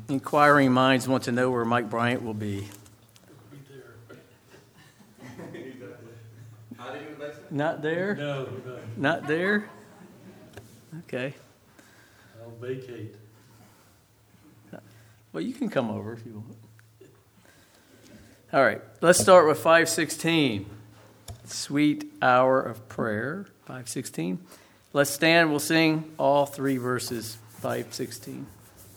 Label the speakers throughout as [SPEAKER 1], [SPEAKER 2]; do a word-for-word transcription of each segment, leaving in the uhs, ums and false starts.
[SPEAKER 1] Inquiring minds want to know where Mike Bryant will be. Not there?
[SPEAKER 2] No, no.
[SPEAKER 1] Not there? Okay.
[SPEAKER 2] I'll vacate.
[SPEAKER 1] Well, you can come over if you want. All right, let's start with five sixteen. Sweet hour of prayer, five sixteen. Let's stand, we'll sing all three verses, five sixteen.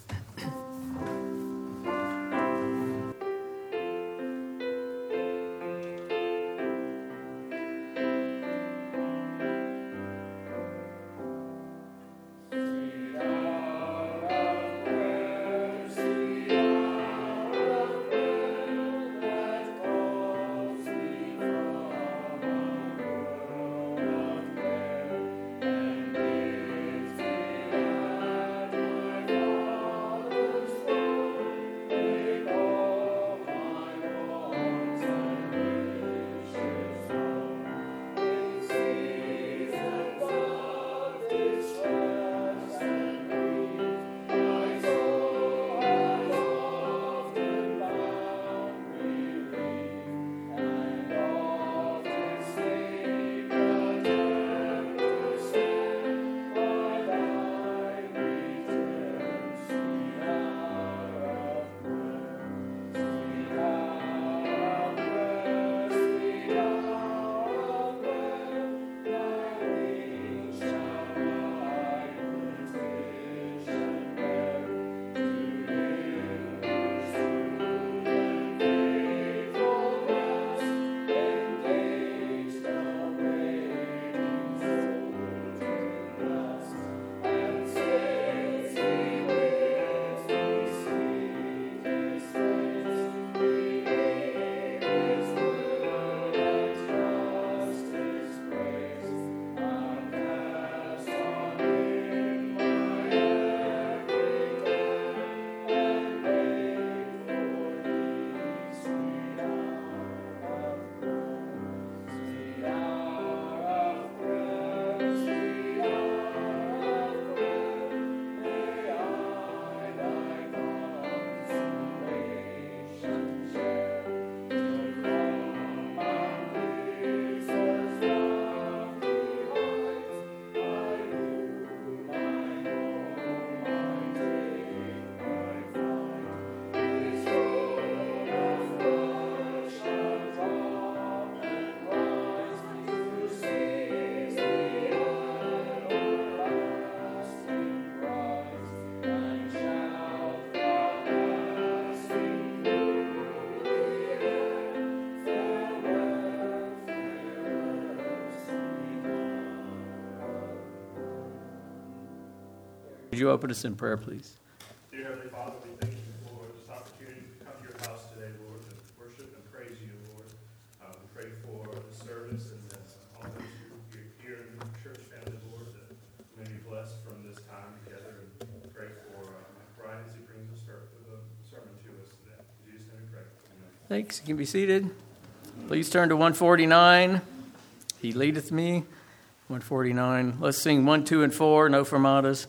[SPEAKER 1] Would you open us in prayer, please?
[SPEAKER 3] Dear Heavenly Father, we thank you for this opportunity to come to your house today, Lord, to worship and praise you, Lord. Uh, we pray for the service and that all those who are here in the church family, Lord, that may be blessed from this time together. And pray for uh, Mike Bryant as he brings the sermon to us today. In Jesus' name we pray. Amen.
[SPEAKER 1] Thanks. You can be seated. Please turn to one forty-nine. He leadeth me. one forty-nine. Let's sing one, two, and four. No fermatas.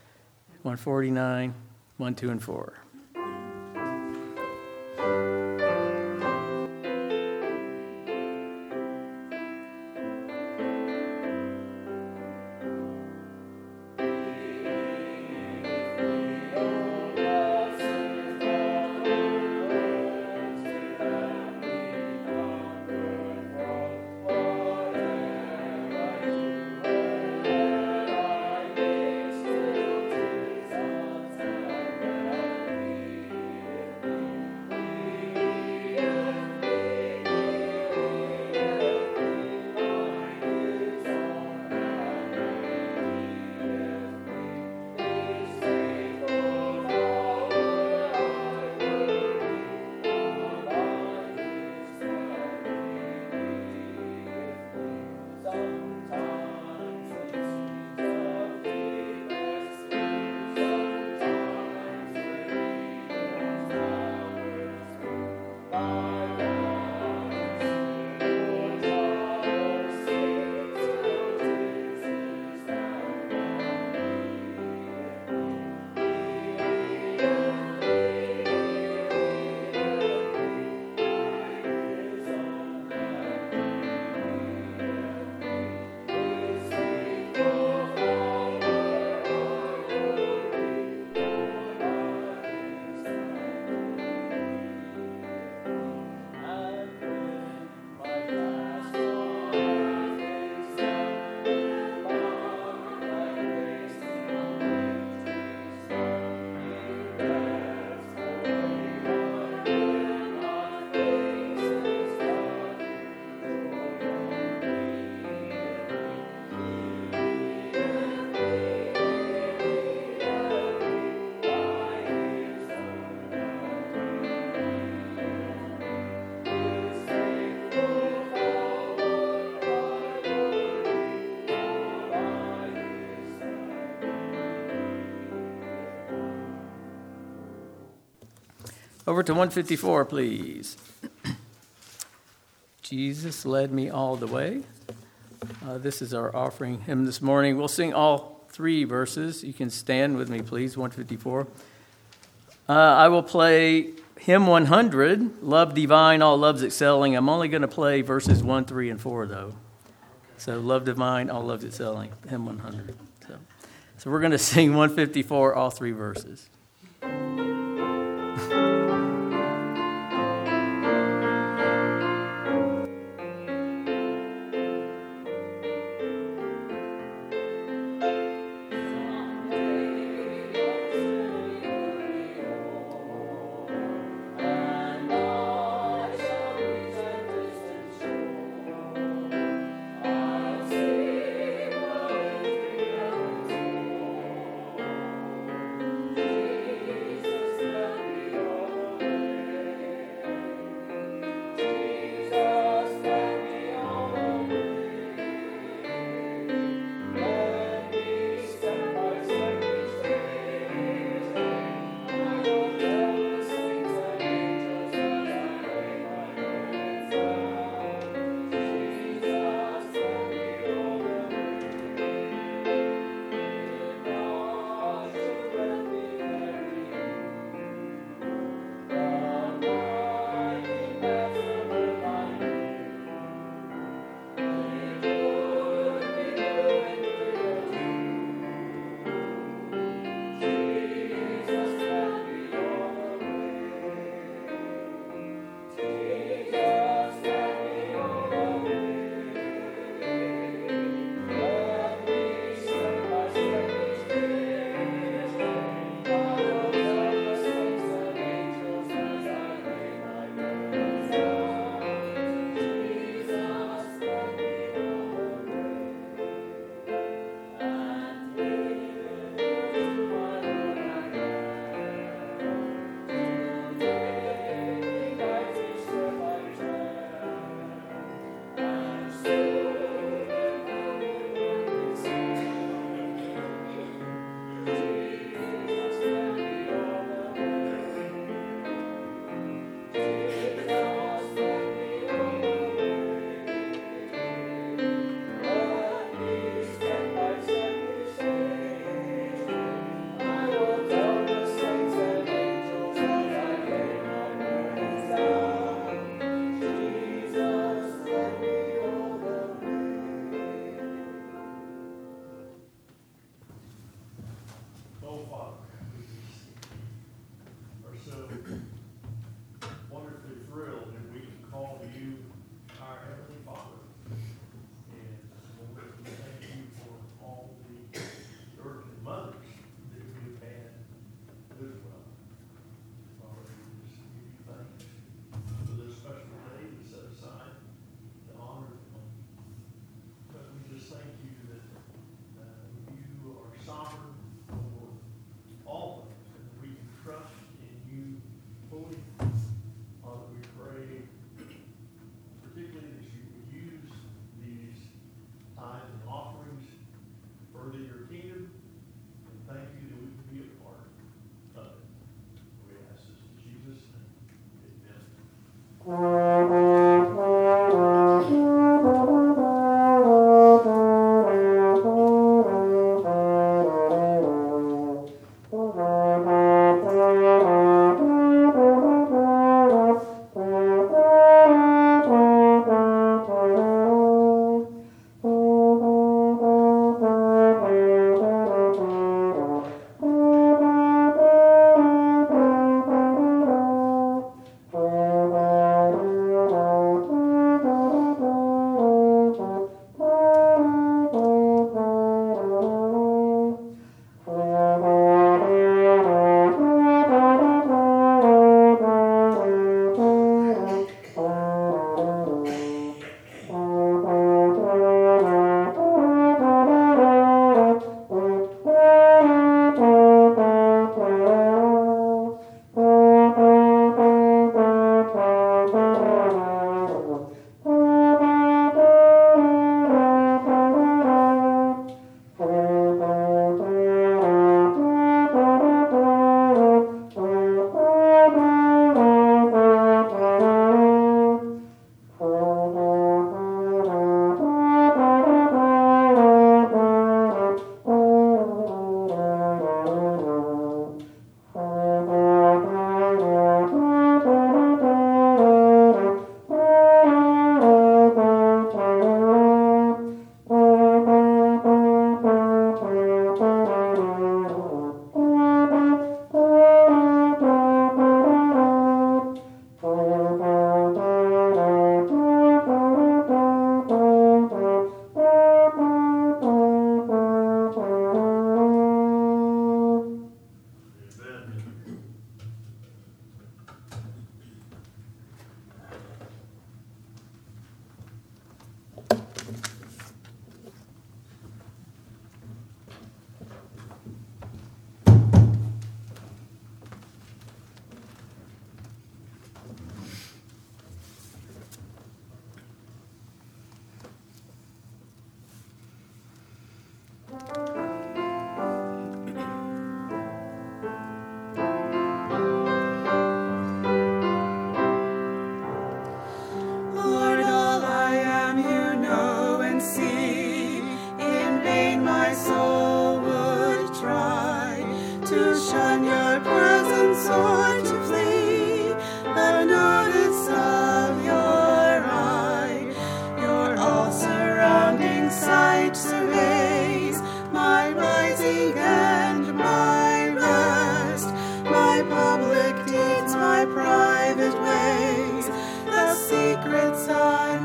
[SPEAKER 1] one forty-nine, one, two, and four. Over to one fifty-four, please. Jesus led me all the way. Uh, this is our offering hymn this morning. We'll sing all three verses. You can stand with me, please, one fifty-four. Uh, I will play hymn one hundred, Love Divine, All Loves Excelling. I'm only going to play verses one, three, and four, though. So Love Divine, All Loves Excelling, hymn one hundred. So, so we're going to sing one fifty-four, all three verses.
[SPEAKER 4] Thank you.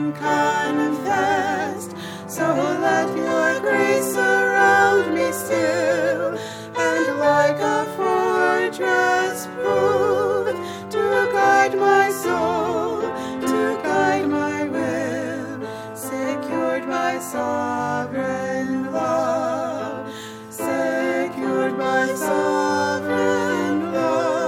[SPEAKER 4] and confessed. So let your grace surround me still, and like a fortress prove to guide my soul, to guide my will, secured by sovereign love, secured by sovereign love.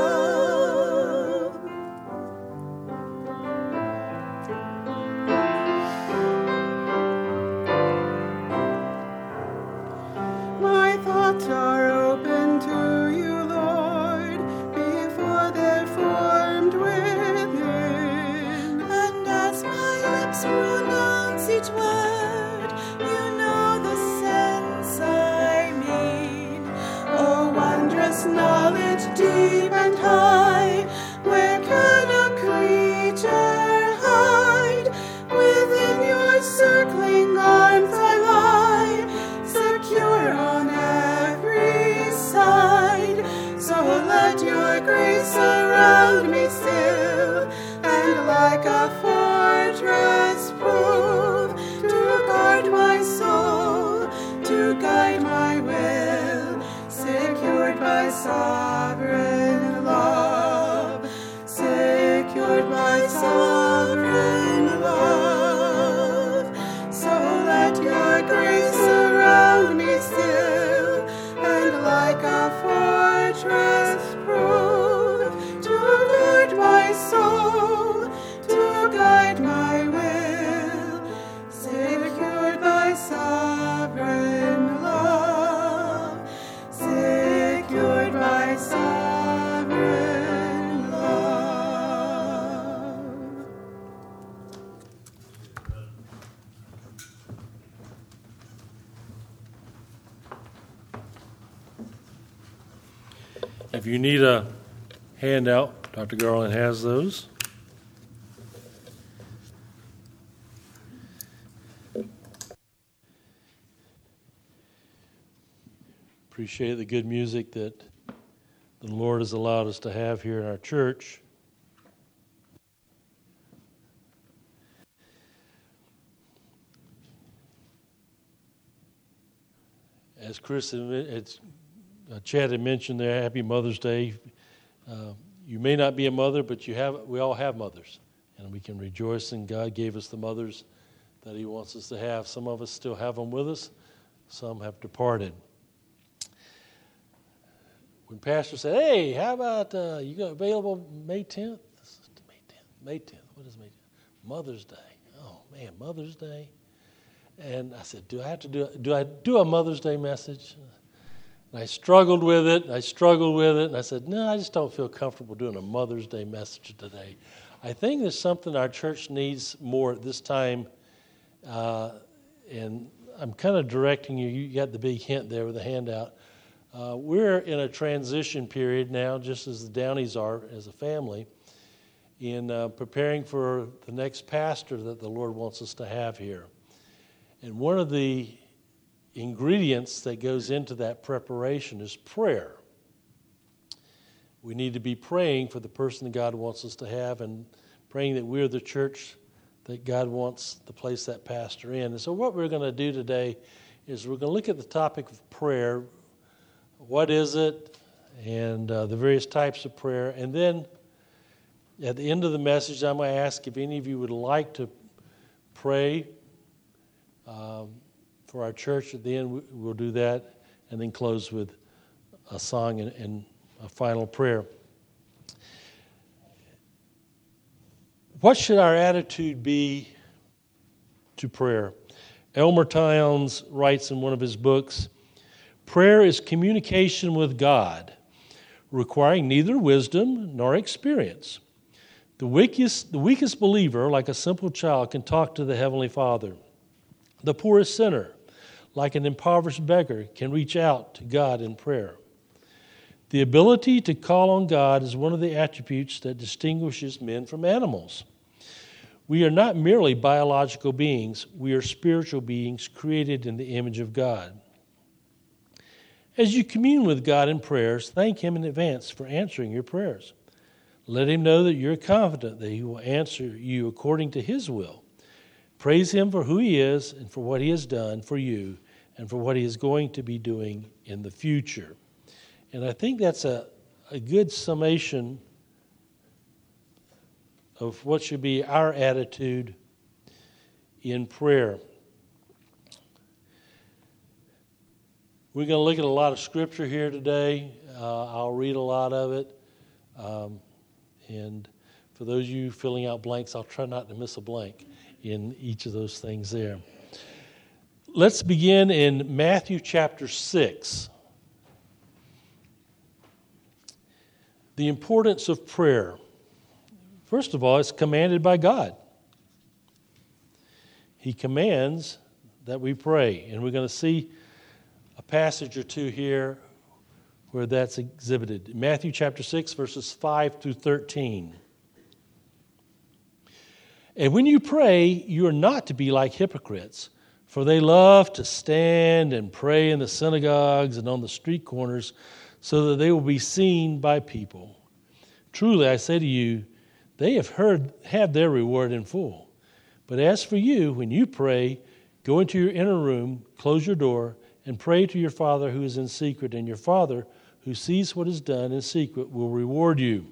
[SPEAKER 4] My thoughts are open to you, Lord, before they're formed within. And as my lips pronounce each word, you know the sense I mean. Oh, wondrous knowledge deep and high, where can a creature hide? Within your circling arms I lie, secure on every side. So let your grace surround me still, and like a fortress prove to guard my soul, to guide my will, secured by sovereign love, secured by sovereign love. So let your grace surround me still, and like a fortress prove to guard my soul, to guide my will, secured by sovereign love, secured by sovereign love.
[SPEAKER 2] If you need a handout, Doctor Garland has those. Appreciate the good music that the Lord has allowed us to have here in our church. As Chris had, it's, uh, Chad had mentioned there, Happy Mother's Day. Uh, you may not be a mother, but you have. We all have mothers, and we can rejoice in God gave us the mothers that He wants us to have. Some of us still have them with us. Some have departed. When Pastor said, "Hey, how about uh, you got available May tenth?" May tenth. May tenth. What is May tenth? Mother's Day. Oh man, Mother's Day. And I said, "Do I have to do? Do I do a Mother's Day message?" And I struggled with it. I struggled with it, and I said, "No, I just don't feel comfortable doing a Mother's Day message today." I think there's something our church needs more at this time, uh, and I'm kind of directing you. You got the big hint there with the handout. Uh, we're in a transition period now, just as the Downeys are as a family, in uh, preparing for the next pastor that the Lord wants us to have here. And one of the ingredients that goes into that preparation is prayer. We need to be praying for the person that God wants us to have, and praying that we're the church that God wants to place that pastor in. And so what we're going to do today is we're going to look at the topic of prayer. What is it? And uh, the various types of prayer. And then at the end of the message, I'm going to ask if any of you would like to pray um, for our church. At the end, we'll do that, and then close with a song and, and a final prayer. What should our attitude be to prayer? Elmer Towns writes in one of his books, "Prayer is communication with God, requiring neither wisdom nor experience. The weakest, the weakest believer, like a simple child, can talk to the Heavenly Father. The poorest sinner, like an impoverished beggar, can reach out to God in prayer. The ability to call on God is one of the attributes that distinguishes men from animals. We are not merely biological beings, we are spiritual beings created in the image of God. As you commune with God in prayers, thank Him in advance for answering your prayers. Let Him know that you're confident that He will answer you according to His will. Praise him for who he is and for what he has done for you and for what he is going to be doing in the future. And I think that's a, a good summation of what should be our attitude in prayer. We're going to look at a lot of scripture here today. Uh, I'll read a lot of it. Um, and for those of you filling out blanks, I'll try not to miss a blank in each of those things there. Let's begin in Matthew chapter six. The importance of prayer. First of all, it's commanded by God. He commands that we pray. And we're going to see a passage or two here where that's exhibited. Matthew chapter six, verses five through thirteen. And when you pray, you are not to be like hypocrites, for they love to stand and pray in the synagogues and on the street corners, so that they will be seen by people. Truly, I say to you, they have heard have their reward in full. But as for you, when you pray, go into your inner room, close your door, and pray to your Father who is in secret, and your Father who sees what is done in secret will reward you.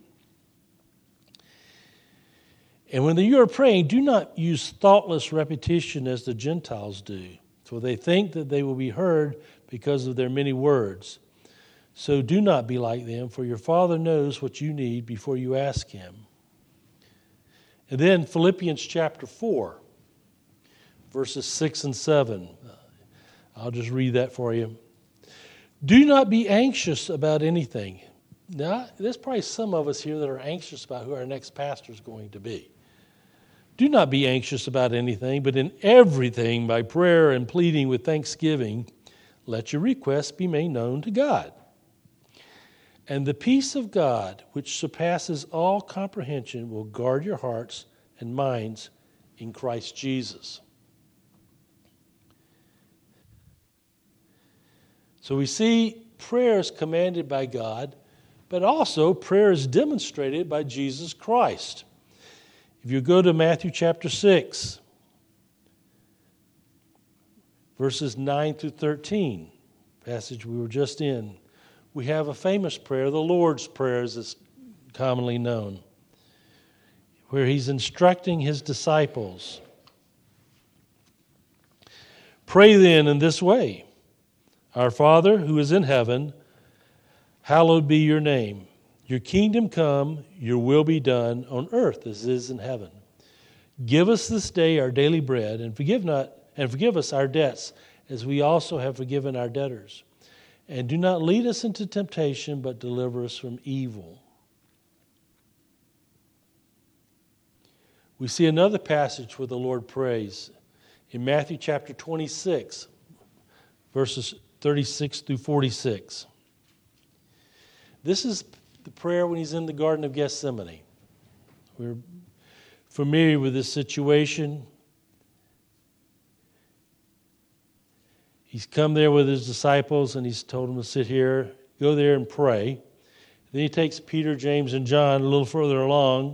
[SPEAKER 2] And when you are praying, do not use thoughtless repetition as the Gentiles do, for they think that they will be heard because of their many words. So do not be like them, for your Father knows what you need before you ask him. And then Philippians chapter four, verses six and seven. I'll just read that for you. Do not be anxious about anything. Now, there's probably some of us here that are anxious about who our next pastor is going to be. Do not be anxious about anything, but in everything, by prayer and pleading with thanksgiving, let your requests be made known to God. And the peace of God, which surpasses all comprehension, will guard your hearts and minds in Christ Jesus. So we see prayer is commanded by God, but also prayer is demonstrated by Jesus Christ. If you go to Matthew chapter six, verses nine through thirteen, passage we were just in, we have a famous prayer, the Lord's Prayer as it's commonly known, where he's instructing his disciples. Pray then in this way: Our Father who is in heaven, hallowed be your name. Your kingdom come, your will be done on earth as it is in heaven. Give us this day our daily bread, and forgive not and forgive us our debts, as we also have forgiven our debtors. And do not lead us into temptation, but deliver us from evil. We see another passage where the Lord prays in Matthew chapter twenty-six, verses thirty-six through forty-six. This is the prayer when he's in the Garden of Gethsemane. We're familiar with this situation. He's come there with his disciples and he's told them to sit here, go there and pray. Then he takes Peter, James, and John a little further along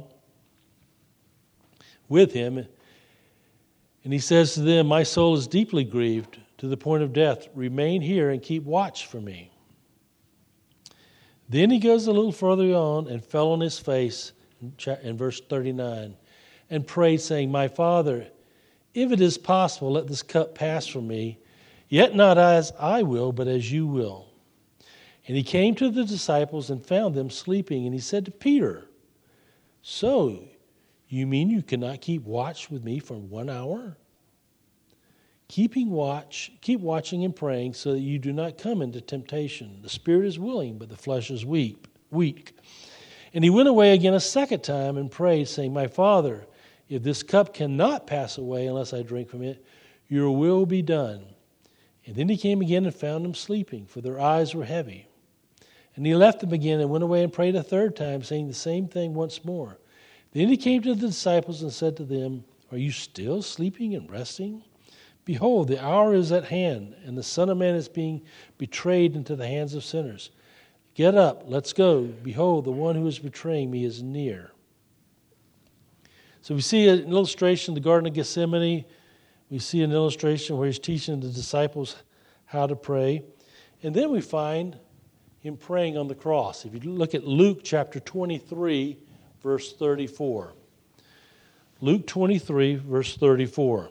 [SPEAKER 2] with him. And he says to them, my soul is deeply grieved to the point of death. Remain here and keep watch for me. Then he goes a little further on and fell on his face in verse thirty-nine and prayed, saying, my Father, if it is possible, let this cup pass from me, yet not as I will, but as you will. And he came to the disciples and found them sleeping, and he said to Peter, so you mean you cannot keep watch with me for one hour? Keeping watch, keep watching and praying so that you do not come into temptation. The spirit is willing, but the flesh is weak. weak. And he went away again a second time and prayed, saying, my Father, if this cup cannot pass away unless I drink from it, your will be done. And then he came again and found them sleeping, for their eyes were heavy. And he left them again and went away and prayed a third time, saying the same thing once more. Then he came to the disciples and said to them, are you still sleeping and resting? Behold, the hour is at hand, and the Son of Man is being betrayed into the hands of sinners. Get up, let's go. Behold, the one who is betraying me is near. So we see an illustration of the Garden of Gethsemane We see an illustration where he's teaching the disciples how to pray. And then we find him praying on the cross. If you look at Luke chapter twenty-three, verse thirty-four. Luke twenty-three, verse thirty-four.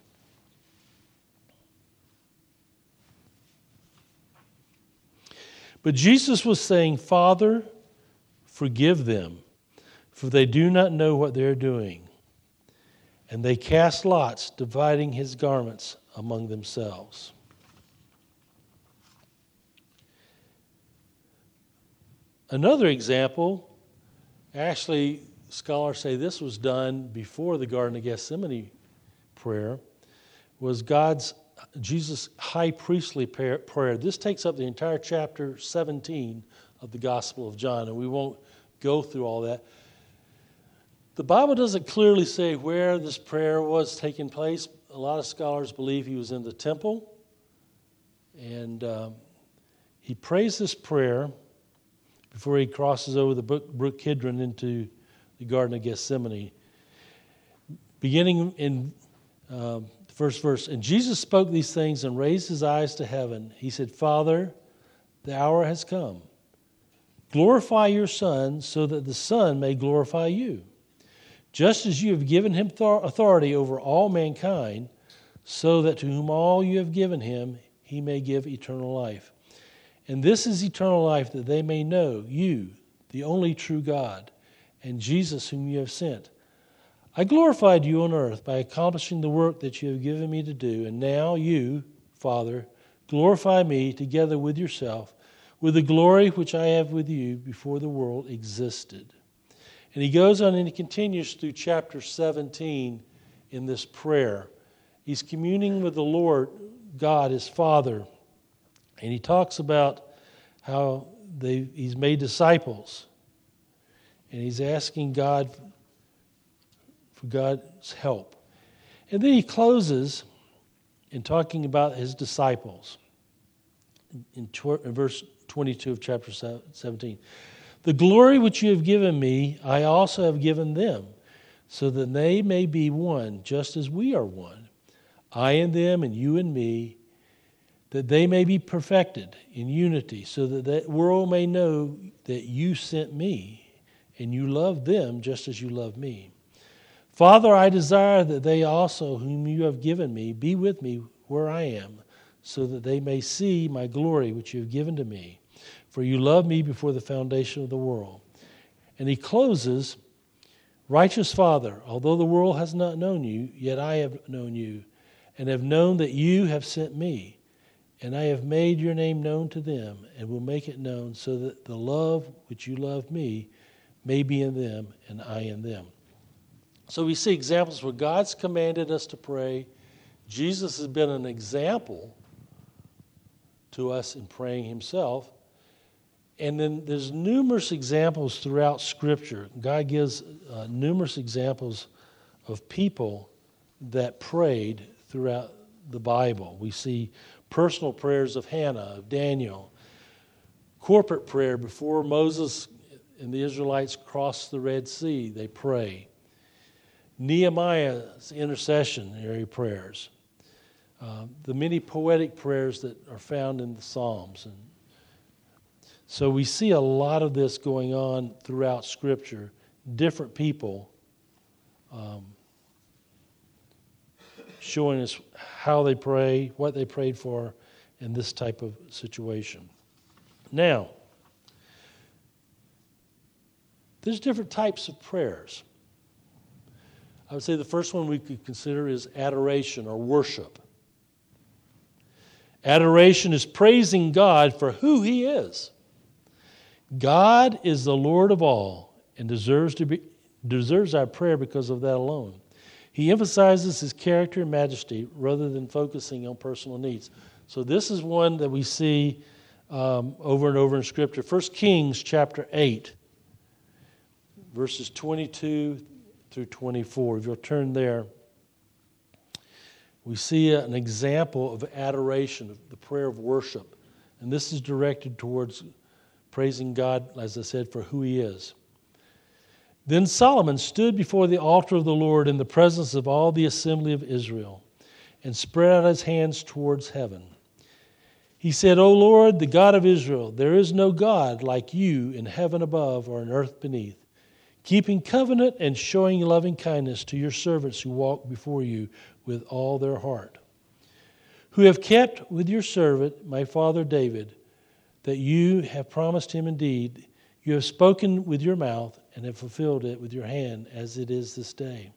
[SPEAKER 2] But Jesus was saying, Father, forgive them, for they do not know what they are doing. And they cast lots, dividing his garments among themselves. Another example, actually, scholars say this was done before the Garden of Gethsemane prayer, was God's, Jesus' high priestly prayer. This takes up the entire chapter seventeen of the Gospel of John, and we won't go through all that. The Bible doesn't clearly say where this prayer was taking place. A lot of scholars believe he was in the temple, and um, he prays this prayer before he crosses over the brook Kidron into the Garden of Gethsemane. Beginning in uh, the first verse, and Jesus spoke these things and raised his eyes to heaven. He said, Father, the hour has come. Glorify your Son so that the Son may glorify you. Just as you have given him authority over all mankind, so that to whom all you have given him, he may give eternal life. And this is eternal life, that they may know you, the only true God, and Jesus whom you have sent. I glorified you on earth by accomplishing the work that you have given me to do, and now you, Father, glorify me together with yourself, with the glory which I have with you before the world existed. And he goes on and he continues through chapter seventeen in this prayer. He's communing with the Lord God, his Father, and he talks about how they, he's made disciples, and he's asking God for God's help. And then he closes in talking about his disciples in, tw- in verse twenty-two of chapter seventeen. The glory which you have given me, I also have given them, so that they may be one, just as we are one. I and them, and you and me, that they may be perfected in unity, so that the world may know that you sent me, and you love them just as you love me. Father, I desire that they also, whom you have given me, be with me where I am, so that they may see my glory which you have given to me. For you loved me before the foundation of the world. And he closes, Righteous Father, although the world has not known you, yet I have known you, and have known that you have sent me. And I have made your name known to them, and will make it known, so that the love which you love me may be in them, and I in them. So we see examples where God's commanded us to pray. Jesus has been an example to us in praying himself. And then there's numerous examples throughout Scripture. God gives uh, numerous examples of people that prayed throughout the Bible. We see personal prayers of Hannah, of Daniel, corporate prayer before Moses and the Israelites crossed the Red Sea, they pray. Nehemiah's intercessionary prayers, uh, the many poetic prayers that are found in the Psalms. And so we see a lot of this going on throughout Scripture, different people um, showing us how they pray, what they prayed for in this type of situation. Now, there's different types of prayers. I would say the first one we could consider is adoration or worship. Adoration is praising God for who he is. God is the Lord of all and deserves to be deserves our prayer because of that alone. He emphasizes his character and majesty rather than focusing on personal needs. So this is one that we see um, over and over in Scripture. First Kings chapter eight, verses twenty-two through twenty-four. If you'll turn there, we see an example of adoration, of the prayer of worship. And this is directed towards praising God, as I said, for who he is. Then Solomon stood before the altar of the Lord in the presence of all the assembly of Israel. and spread out his hands towards heaven. He said, O Lord, the God of Israel, there is no God like you in heaven above or in earth beneath, keeping covenant and showing loving kindness to your servants who walk before you with all their heart, who have kept with your servant, my father David, that you have promised him indeed. You have spoken with your mouth and have fulfilled it with your hand, as it is this day.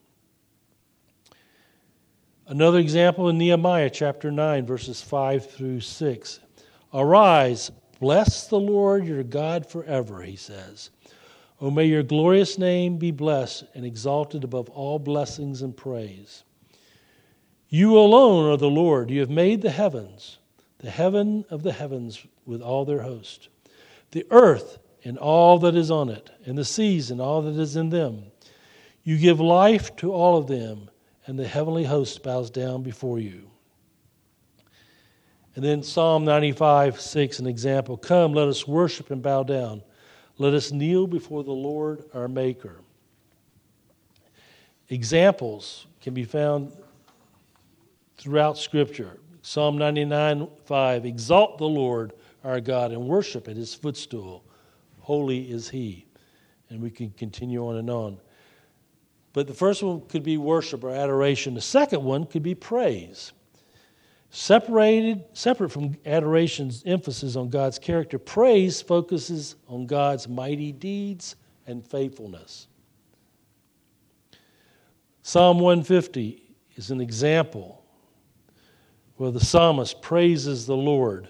[SPEAKER 2] Another example in Nehemiah chapter nine, verses five through six. Arise, bless the Lord your God forever, he says. O may your glorious name be blessed and exalted above all blessings and praise. You alone are the Lord. You have made the heavens, the heaven of the heavens with all their host, the earth and all that is on it, and the seas and all that is in them. You give life to all of them, and the heavenly host bows down before you. And then Psalm ninety-five, six, an example. Come, let us worship and bow down. Let us kneel before the Lord our Maker. Examples can be found throughout Scripture. Psalm ninety-nine, five, exalt the Lord our God and worship at his footstool. Holy is he. And we can continue on and on. But the first one could be worship or adoration. The second one could be praise. Separated, separate from adoration's emphasis on God's character, praise focuses on God's mighty deeds and faithfulness. Psalm one fifty is an example where the psalmist praises the Lord.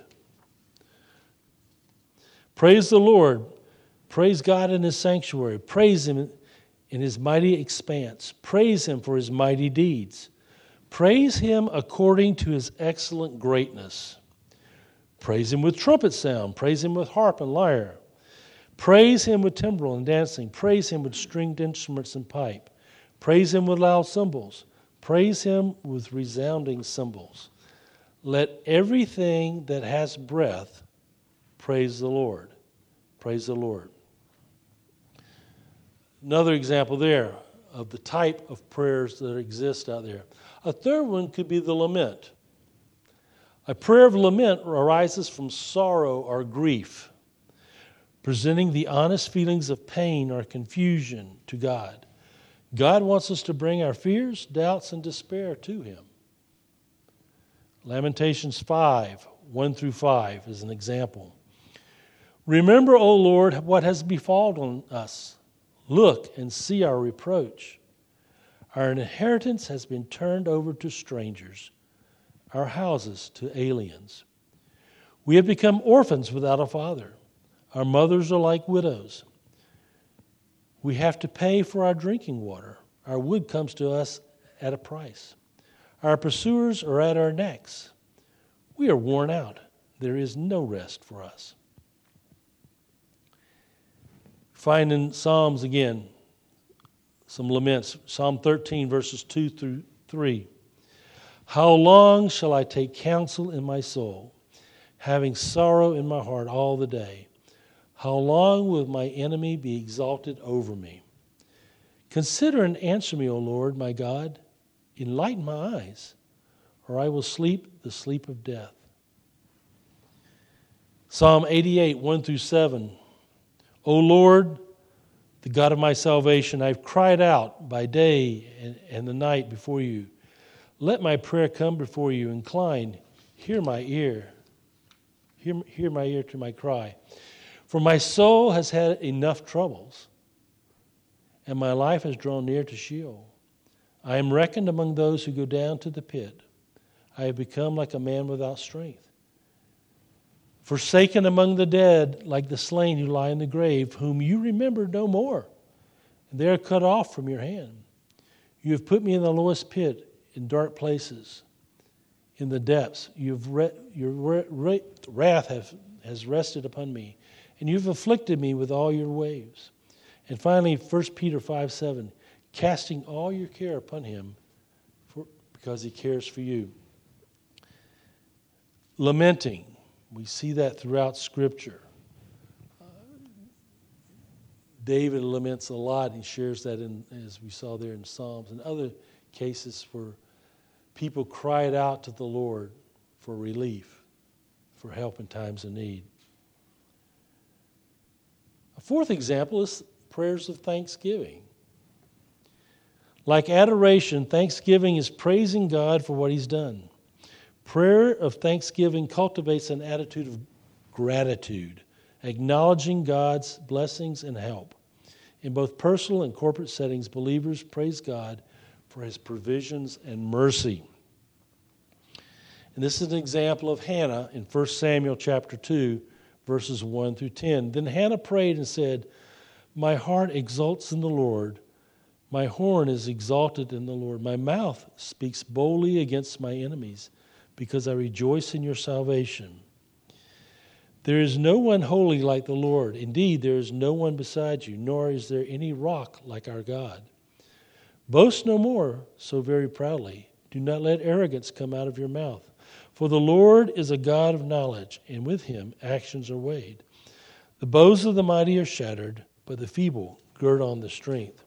[SPEAKER 2] Praise the Lord. Praise God in his sanctuary. Praise him in his mighty expanse. Praise him for his mighty deeds. Praise him according to his excellent greatness. Praise him with trumpet sound. Praise him with harp and lyre. Praise him with timbrel and dancing. Praise him with stringed instruments and pipe. Praise him with loud cymbals. Praise him with resounding cymbals. Let everything that has breath praise the Lord. Praise the Lord. Another example there of the type of prayers that exist out there. A third one could be the lament. A prayer of lament arises from sorrow or grief, presenting the honest feelings of pain or confusion to God. God wants us to bring our fears, doubts, and despair to him. Lamentations five, one through five is an example. Remember, O Lord, what has befallen us. Look and see our reproach. Our inheritance has been turned over to strangers, our houses to aliens. We have become orphans without a father. Our mothers are like widows. We have to pay for our drinking water. Our wood comes to us at a price. Our pursuers are at our necks. We are worn out. There is no rest for us. Find in Psalms again some laments. Psalm thirteen, verses two through three. How long shall I take counsel in my soul, having sorrow in my heart all the day? How long will my enemy be exalted over me? Consider and answer me, O Lord, my God. Enlighten my eyes, or I will sleep the sleep of death. Psalm eighty-eight, one through seven. O Lord, the God of my salvation, I've cried out by day and, and the night before you. Let my prayer come before you. Incline, hear my ear. Hear, hear my ear to my cry. For my soul has had enough troubles, and my life has drawn near to Sheol. I am reckoned among those who go down to the pit. I have become like a man without strength. Forsaken among the dead, like the slain who lie in the grave, whom you remember no more, and they are cut off from your hand. You have put me in the lowest pit, in dark places, in the depths. You've re- your re- re- wrath have, has rested upon me, and you've afflicted me with all your waves. And finally, First Peter five seven, casting all your care upon him, for, because he cares for you. Lamenting. We see that throughout Scripture. Uh, David laments a lot. He shares that, in, as we saw there in Psalms, and other cases where people cried out to the Lord for relief, for help in times of need. A fourth example is prayers of thanksgiving. Like adoration, thanksgiving is praising God for what He's done. Prayer of thanksgiving cultivates an attitude of gratitude, acknowledging God's blessings and help. In both personal and corporate settings, believers praise God for His provisions and mercy. And this is an example of Hannah in First Samuel chapter two, verses one through ten. Then Hannah prayed and said, "My heart exults in the Lord. My horn is exalted in the Lord. My mouth speaks boldly against my enemies, because I rejoice in your salvation. There is no one holy like the Lord. Indeed, there is no one beside you, nor is there any rock like our God. Boast no more so very proudly. Do not let arrogance come out of your mouth. For the Lord is a God of knowledge, and with Him actions are weighed. The bows of the mighty are shattered, but the feeble gird on the strength.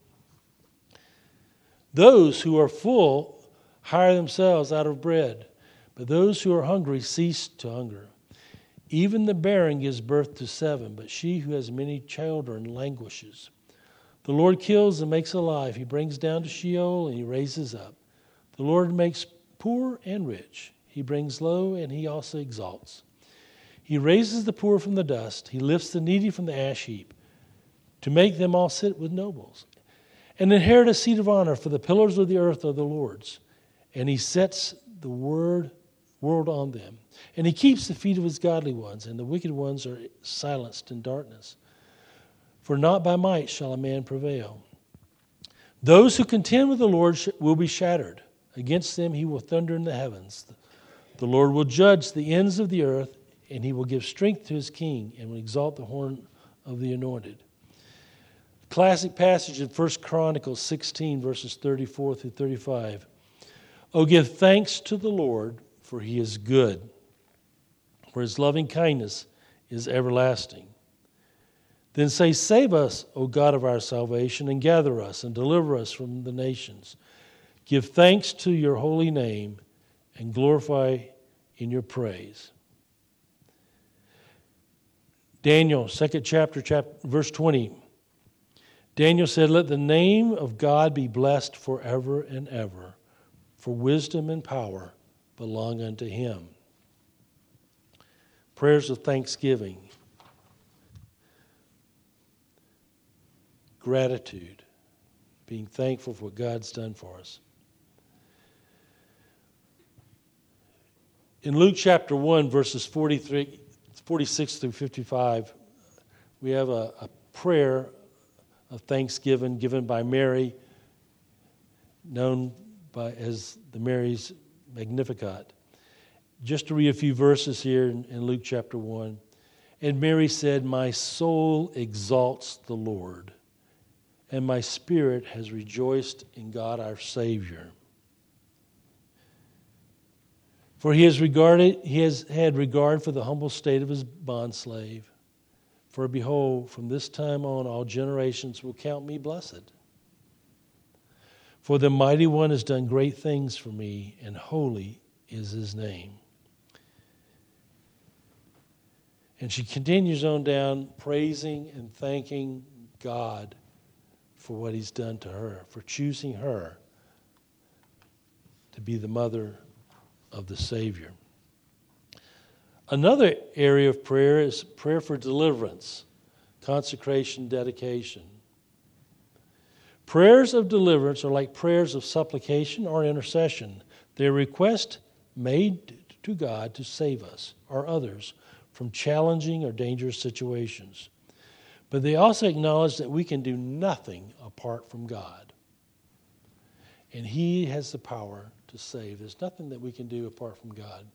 [SPEAKER 2] Those who are full hire themselves out of bread, but those who are hungry cease to hunger. Even the barren gives birth to seven, but she who has many children languishes. The Lord kills and makes alive. He brings down to Sheol and He raises up. The Lord makes poor and rich. He brings low and He also exalts. He raises the poor from the dust. He lifts the needy from the ash heap, to make them all sit with nobles, and inherit a seat of honor. For the pillars of the earth are the Lord's, and He sets the word world on them. And He keeps the feet of His godly ones, and the wicked ones are silenced in darkness. For not by might shall a man prevail. Those who contend with the Lord will be shattered. Against them He will thunder in the heavens. The Lord will judge the ends of the earth, and He will give strength to His king, and will exalt the horn of the anointed. Classic passage in First Chronicles sixteen, verses thirty-four through thirty-five. Oh, give thanks to the Lord, for He is good, for His loving kindness is everlasting. Then say, save us, O God of our salvation, and gather us and deliver us from the nations. Give thanks to your holy name and glorify in your praise. Daniel, second chapter, chapter, verse twenty. Daniel said, let the name of God be blessed forever and ever, for wisdom and power belong unto Him. Prayers of thanksgiving, gratitude, being thankful for what God's done for us. In Luke chapter one, verses forty-three, forty-six through fifty-five, we have a, a prayer of thanksgiving given by Mary, known by as the Mary's Magnificat. Just to read a few verses here in, in Luke chapter one. And Mary said, my soul exalts the Lord, and my spirit has rejoiced in God our Savior. For he has regarded, he has had regard for the humble state of his bondslave. For behold, from this time on all generations will count me blessed. For the Mighty One has done great things for me, and holy is His name. And she continues on down, praising and thanking God for what He's done to her, for choosing her to be the mother of the Savior. Another area of prayer is prayer for deliverance, consecration, dedication. Prayers of deliverance are like prayers of supplication or intercession. They're a request made to God to save us or others from challenging or dangerous situations. But they also acknowledge that we can do nothing apart from God. And He has the power to save. There's nothing that we can do apart from God.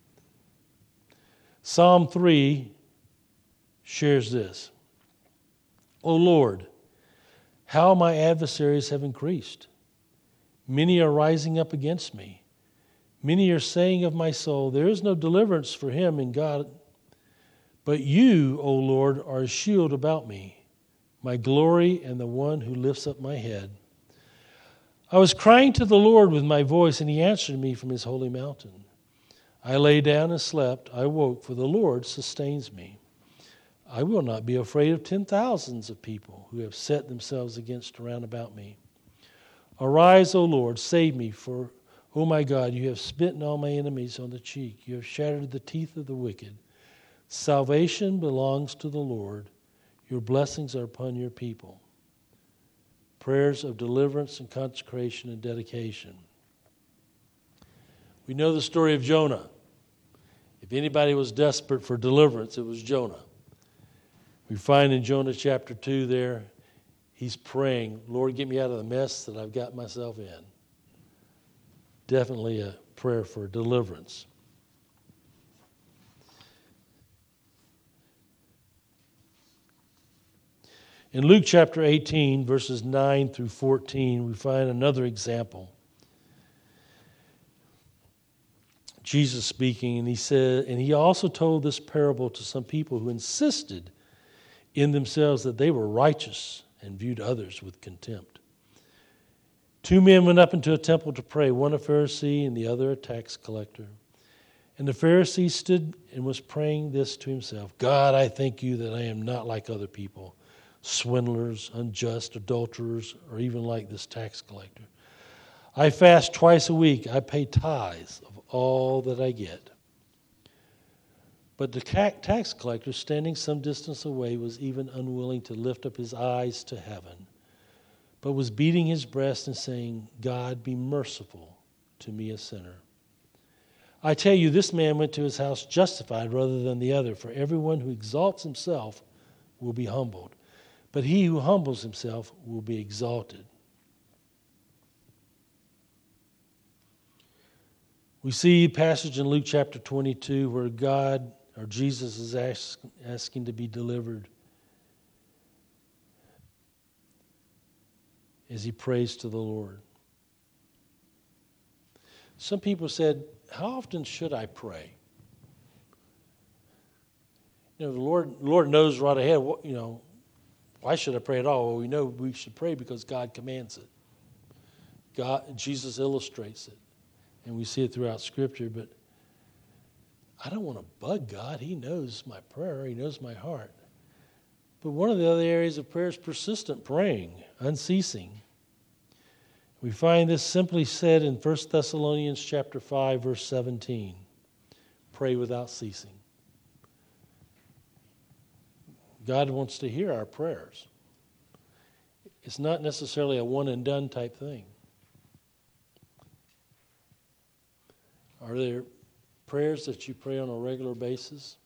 [SPEAKER 2] Psalm three shares this. O Lord, how my adversaries have increased. Many are rising up against me. Many are saying of my soul, there is no deliverance for him in God. But you, O Lord, are a shield about me, my glory and the one who lifts up my head. I was crying to the Lord with my voice, and he answered me from his holy mountain. I lay down and slept. I woke, for the Lord sustains me. I will not be afraid of ten thousands of people who have set themselves against round about me. Arise, O Lord, save me, for, O my God, you have smitten all my enemies on the cheek. You have shattered the teeth of the wicked. Salvation belongs to the Lord. Your blessings are upon your people. Prayers of deliverance and consecration and dedication. We know the story of Jonah. If anybody was desperate for deliverance, it was Jonah. We find in Jonah chapter two there, he's praying, Lord, get me out of the mess that I've got myself in. Definitely a prayer for deliverance. In Luke chapter eighteen, verses nine through fourteen, we find another example. Jesus speaking, and he said, and he also told this parable to some people who insisted in themselves that they were righteous and viewed others with contempt. Two men went up into a temple to pray, one a Pharisee and the other a tax collector. And the Pharisee stood and was praying this to himself, God, I thank you that I am not like other people, swindlers, unjust, adulterers, or even like this tax collector. I fast twice a week. I pay tithes of all that I get. But the tax collector, standing some distance away, was even unwilling to lift up his eyes to heaven, but was beating his breast and saying, God, be merciful to me, a sinner. I tell you, this man went to his house justified rather than the other, for everyone who exalts himself will be humbled, but he who humbles himself will be exalted. We see a passage in Luke chapter twenty-two where God, or Jesus, is ask, asking to be delivered as he prays to the Lord. Some people said, how often should I pray? You know, the Lord, Lord knows right ahead, what, you know, why should I pray at all? Well, we know we should pray because God commands it. God, Jesus illustrates it. And we see it throughout Scripture, but I don't want to bug God. He knows my prayer. He knows my heart. But one of the other areas of prayer is persistent praying, unceasing. We find this simply said in First Thessalonians chapter five, verse seventeen. Pray without ceasing. God wants to hear our prayers. It's not necessarily a one and done type thing. Are there prayers that you pray on a regular basis?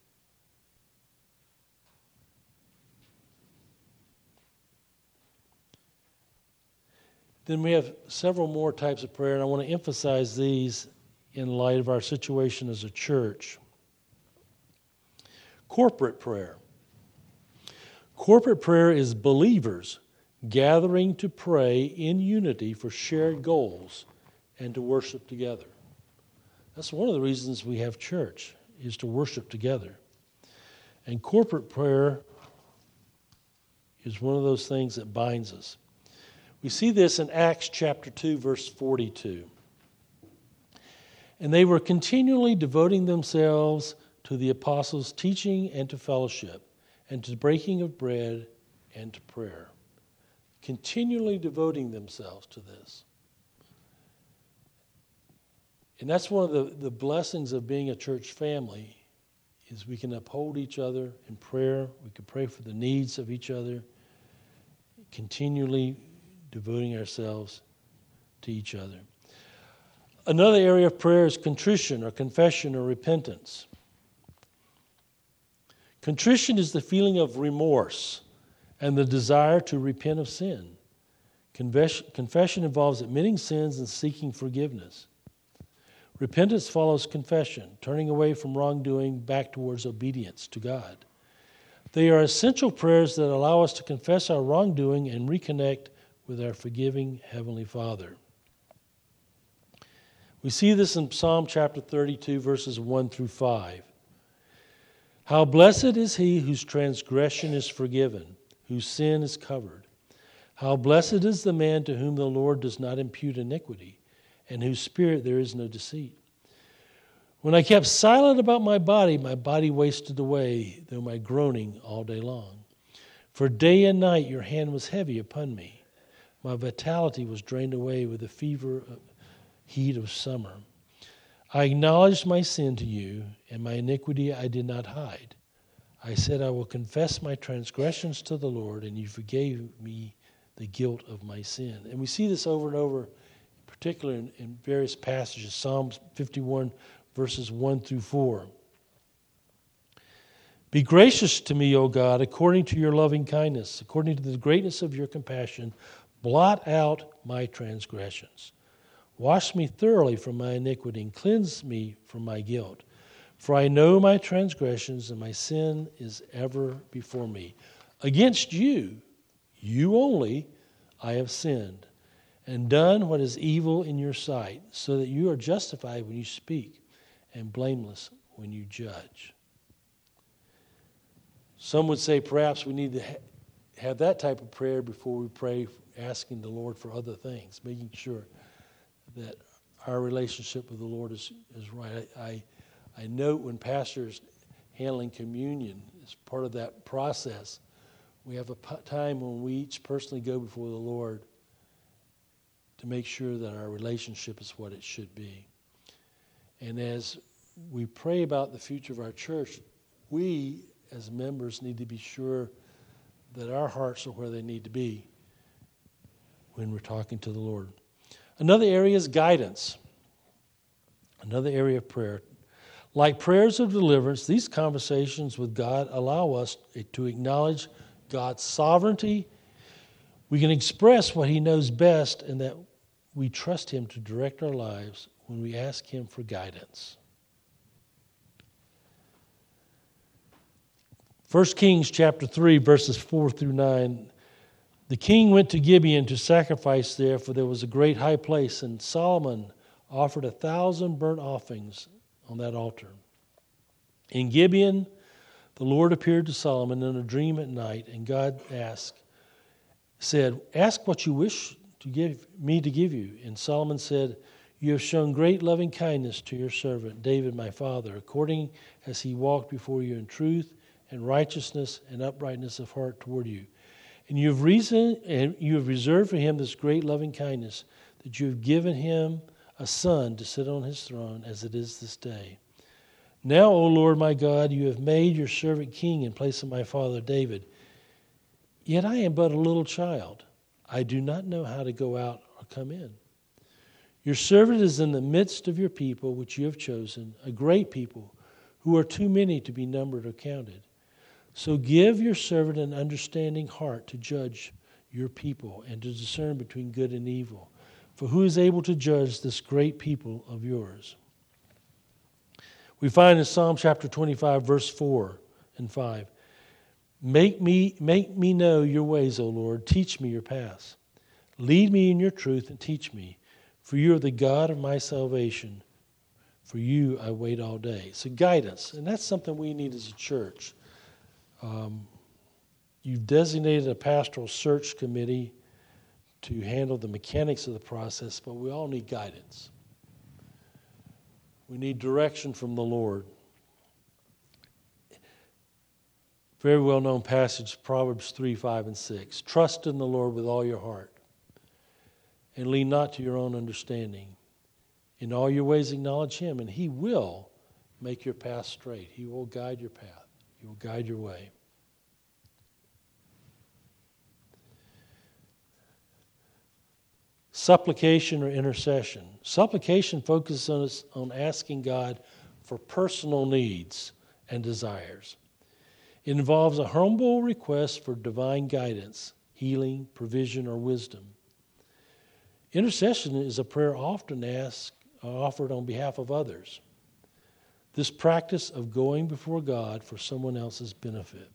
[SPEAKER 2] Then we have several more types of prayer, and I want to emphasize these in light of our situation as a church. Corporate prayer. Corporate prayer is believers gathering to pray in unity for shared goals and to worship together. That's one of the reasons we have church, is to worship together. And corporate prayer is one of those things that binds us. We see this in Acts chapter two, verse forty-two. And they were continually devoting themselves to the apostles' teaching and to fellowship, and to breaking of bread and to prayer. Continually devoting themselves to this. And that's one of the, the blessings of being a church family, is we can uphold each other in prayer. We can pray for the needs of each other, continually devoting ourselves to each other. Another area of prayer is contrition or confession or repentance. Contrition is the feeling of remorse and the desire to repent of sin. Confession involves admitting sins and seeking forgiveness. Repentance follows confession, turning away from wrongdoing back towards obedience to God. They are essential prayers that allow us to confess our wrongdoing and reconnect with our forgiving Heavenly Father. We see this in Psalm chapter thirty-two, verses one through five. How blessed is he whose transgression is forgiven, whose sin is covered. How blessed is the man to whom the Lord does not impute iniquity, and whose spirit there is no deceit. When I kept silent about my body, my body wasted away, though my groaning all day long. For day and night your hand was heavy upon me. My vitality was drained away with the fever heat of summer. I acknowledged my sin to you, and my iniquity I did not hide. I said, I will confess my transgressions to the Lord, and you forgave me the guilt of my sin. And we see this over and over, particularly in, in various passages. Psalms fifty-one, verses one through four. Be gracious to me, O God, according to your loving kindness, according to the greatness of your compassion. Blot out my transgressions. Wash me thoroughly from my iniquity and cleanse me from my guilt. For I know my transgressions, and my sin is ever before me. Against you, you only, I have sinned, and done what is evil in your sight, so that you are justified when you speak, and blameless when you judge. Some would say perhaps we need to ha- have that type of prayer before we pray, asking the Lord for other things, making sure that our relationship with the Lord is, is right. I, I, I note when pastors handling communion as part of that process, we have a p- time when we each personally go before the Lord to make sure that our relationship is what it should be. And as we pray about the future of our church, we as members need to be sure that our hearts are where they need to be when we're talking to the Lord. Another area is guidance. Another area of prayer. Like prayers of deliverance, these conversations with God allow us to acknowledge God's sovereignty. We can express what he knows best, and that we trust him to direct our lives when we ask him for guidance. First Kings chapter three, verses four through nine. The king went to Gibeon to sacrifice there, for there was a great high place, and Solomon offered a thousand burnt offerings on that altar. In Gibeon, the Lord appeared to Solomon in a dream at night, and God asked, said, ask what you wish to give me to give you. And Solomon said, you have shown great loving kindness to your servant David my father, according as he walked before you in truth and righteousness and uprightness of heart toward you. And you have reason, and you have reserved for him this great loving kindness, that you have given him a son to sit on his throne, as it is this day. Now, O Lord my God, you have made your servant king in place of my father David. Yet I am but a little child. I do not know how to go out or come in. Your servant is in the midst of your people, which you have chosen, a great people, who are too many to be numbered or counted. So give your servant an understanding heart to judge your people and to discern between good and evil. For who is able to judge this great people of yours? We find in Psalm chapter twenty-five, verse four and five, Make me, make me know your ways, O Lord. Teach me your paths. Lead me in your truth and teach me. For you are the God of my salvation. For you I wait all day. So guidance, and that's something we need as a church. Um, you've designated a pastoral search committee to handle the mechanics of the process, but we all need guidance. We need direction from the Lord. Very well-known passage, Proverbs three, five, and six. Trust in the Lord with all your heart, and lean not to your own understanding. In all your ways acknowledge him, and he will make your path straight. He will guide your path. He will guide your way. Supplication or intercession. Supplication focuses on asking God for personal needs and desires. It involves a humble request for divine guidance, healing, provision, or wisdom. Intercession is a prayer often asked, offered on behalf of others. This practice of going before God for someone else's benefit.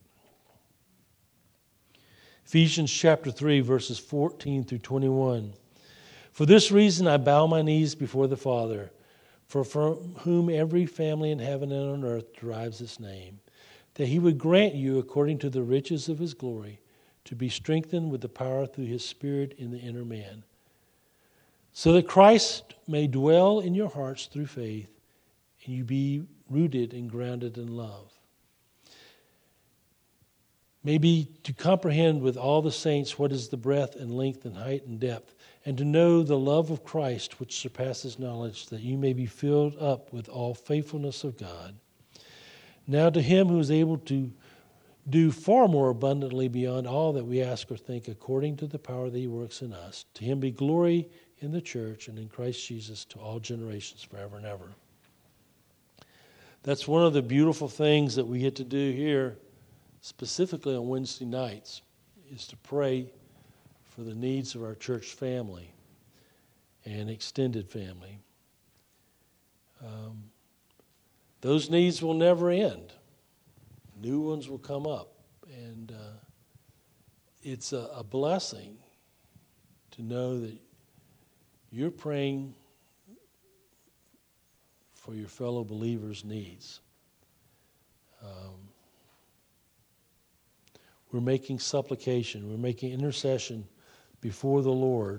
[SPEAKER 2] Ephesians chapter three, verses fourteen through twenty-one. For this reason I bow my knees before the Father, for from whom every family in heaven and on earth derives its name, that he would grant you, according to the riches of his glory, to be strengthened with the power through his Spirit in the inner man, so that Christ may dwell in your hearts through faith, and you be rooted and grounded in love. Maybe to comprehend with all the saints what is the breadth and length and height and depth, and to know the love of Christ which surpasses knowledge, that you may be filled up with all faithfulness of God. Now to him who is able to do far more abundantly beyond all that we ask or think, according to the power that he works in us, to him be glory in the church and in Christ Jesus to all generations forever and ever. That's one of the beautiful things that we get to do here, specifically on Wednesday nights, is to pray for the needs of our church family and extended family. Um, those needs will never end. New ones will come up. And uh, it's a, a blessing to know that you're praying for your fellow believers' needs. Um, we're making supplication. We're making intercession before the Lord.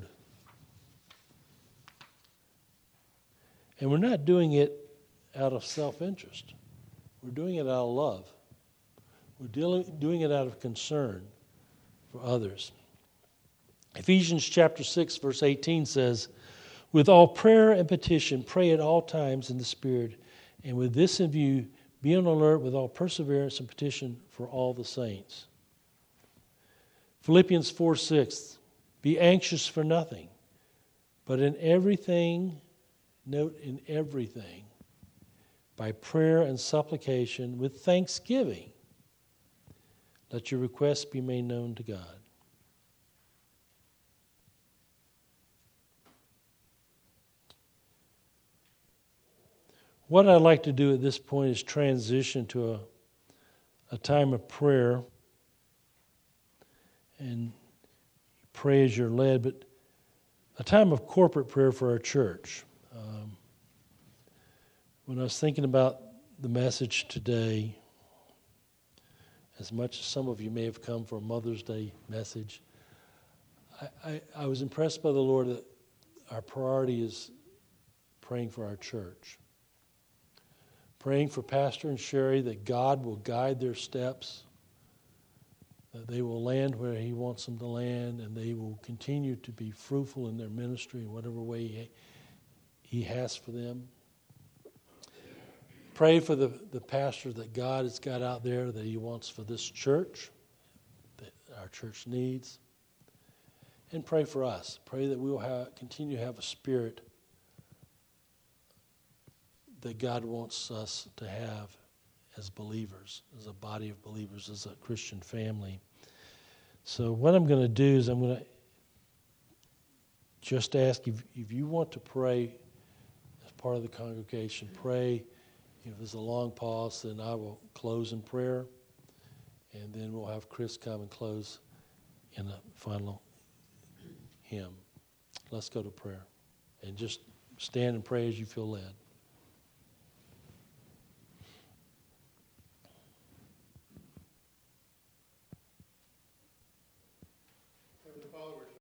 [SPEAKER 2] And we're not doing it out of self-interest. We're doing it out of love. We're dealing, doing it out of concern for others. Ephesians chapter six, verse eighteen says, with all prayer and petition, pray at all times in the Spirit, and with this in view, be on alert with all perseverance and petition for all the saints. Philippians four six, be anxious for nothing, but in everything, note in everything, by prayer and supplication with thanksgiving, let your requests be made known to God. What I'd like to do at this point is transition to a, a time of prayer, and pray as you're led, but a time of corporate prayer for our church. Um, when I was thinking about the message today, as much as some of you may have come for a Mother's Day message, I, I, I was impressed by the Lord that our priority is praying for our church. Praying for Pastor and Sherry that God will guide their steps, that they will land where he wants them to land, and they will continue to be fruitful in their ministry in whatever way he, he has for them. Pray for the, the pastor that God has got out there that he wants for this church, that our church needs. And pray for us. Pray that we will have, continue to have a spirit that God wants us to have as believers, as a body of believers, as a Christian family. So what I'm going to do is I'm going to just ask if, if you want to pray as part of the congregation, pray. If there's a long pause, then I will close in prayer, and then we'll have Chris come and close in a final hymn. Let's go to prayer, and just stand and pray as you feel led.